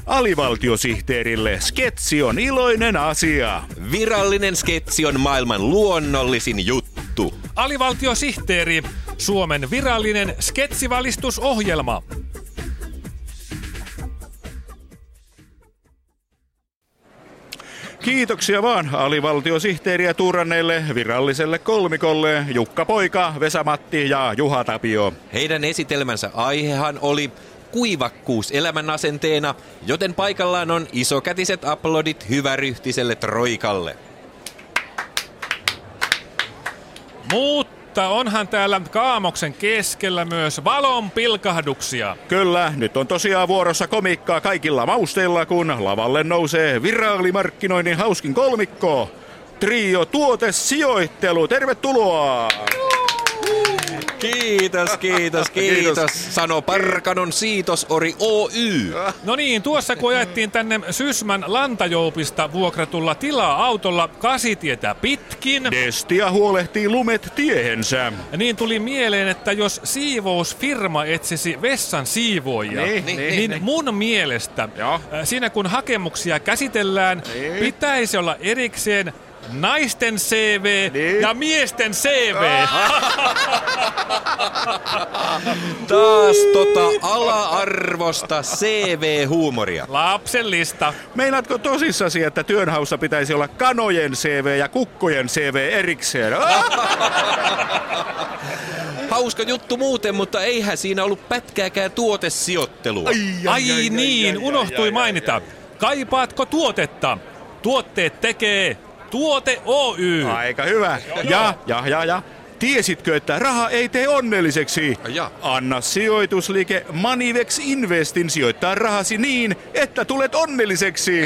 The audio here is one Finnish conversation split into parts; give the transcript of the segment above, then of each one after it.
Alivaltiosihteerille sketsi on iloinen asia. Virallinen sketsi on maailman luonnollisin juttu. Alivaltiosihteeri, Suomen virallinen sketsivalistusohjelma. Kiitoksia vaan alivaltiosihteeriä tuuranneille viralliselle kolmikolle Jukka Poika, Vesa-Matti ja Juha Tapio. Heidän esitelmänsä aihehan oli kuivakkuus elämän asenteena, joten paikallaan on isokätiset aplodit hyväryhtiselle troikalle. Mutta onhan täällä kaamoksen keskellä myös valon pilkahduksia. Kyllä, nyt on tosiaan vuorossa komiikkaa kaikilla mausteilla, kun lavalle nousee viraalimarkkinoinnin hauskin kolmikko. Trio Tuotesijoittelu, tervetuloa! Kiitos. Sano Parkanon Siitosori Oy. No niin, tuossa kun ajettiin tänne Sysmän Lantajoupista vuokratulla tilaa-autolla 8-tietä pitkin, Destia huolehtii lumet tiehensä. niin tuli mieleen, että jos siivousfirma etsisi vessan siivoojia, niin mun mielestä siinä kun hakemuksia käsitellään, pitäisi olla erikseen naisten CV ja miesten CV. Taas ala-arvosta CV-huumoria. Lapsellista. Meinaatko tosissasi, että työnhaussa pitäisi olla kanojen CV ja kukkojen CV erikseen? Hauska juttu muuten, mutta eihän siinä ollut pätkääkään tuotesijoittelua. Ai niin, unohtui mainita. Kaipaatko tuotetta? Tuotteet tekee Tuote Oy. Aika hyvä. Ja. Tiesitkö, että raha ei tee onnelliseksi? Anna sijoitusliike Manivex Investin sijoittaa rahasi niin, että tulet onnelliseksi.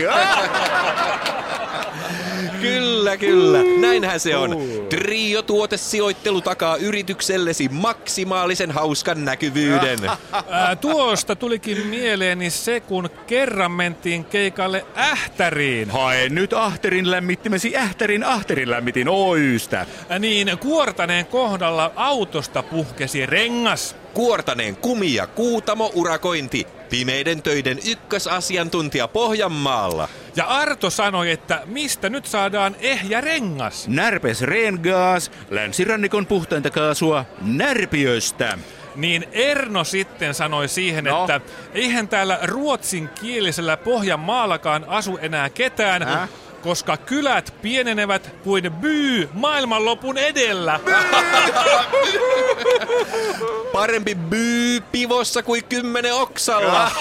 Kyllä. Näinhän se on. Trio Tuotesijoittelu takaa yrityksellesi maksimaalisen hauskan näkyvyyden. Tuosta tulikin mieleeni se, kun kerran mentiin keikalle Ähtäriin. Hae nyt ahterin lämmittimesi Ahterin lämmitin Oystä. Niin Kuortaneen kohdalla autosta puhkesi rengas. Kuortaneen kumi- ja kuutamo-urakointi. Pimeiden töiden ykkösasiantuntija Pohjanmaalla. Ja Arto sanoi, että mistä nyt saadaan ehjä rengas? Närpes Rengas, länsirannikon puhtainta kaasua Närpiöstä. Niin Erno sitten sanoi siihen, että eihän täällä ruotsinkielisellä Pohjanmaallakaan asu enää ketään, koska kylät pienenevät kuin byy maailmanlopun edellä. Parempi byy pivossa kuin 10 oksalla.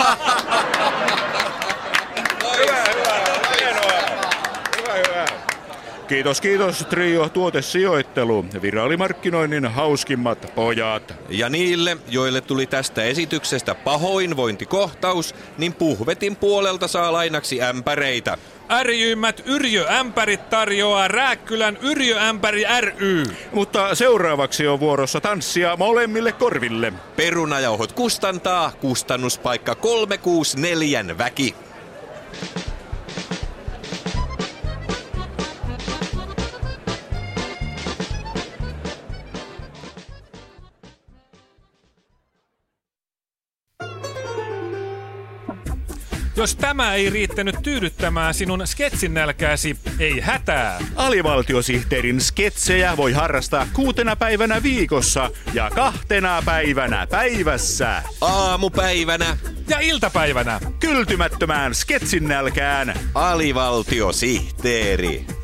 Hyvä. Kiitos Trio Tuotesijoittelu, viraalimarkkinoinnin hauskimmat pojat. Ja niille, joille tuli tästä esityksestä pahoinvointikohtaus, niin Puhvetin puolelta saa lainaksi ämpäreitä. Ärjyimmät Yrjöämpärit tarjoaa Rääkkylän Yrjöämpäri ry. Mutta seuraavaksi on vuorossa tanssia molemmille korville. Perunajauhot kustantaa, kustannuspaikka 364 väki. Jos tämä ei riittänyt tyydyttämään sinun sketsinälkääsi, ei hätää. Alivaltiosihteerin sketsejä voi harrastaa 6 päivänä viikossa ja 2 päivänä päivässä. Aamupäivänä Ja iltapäivänä. Kyltymättömään sketsin nälkään alivaltiosihteeri.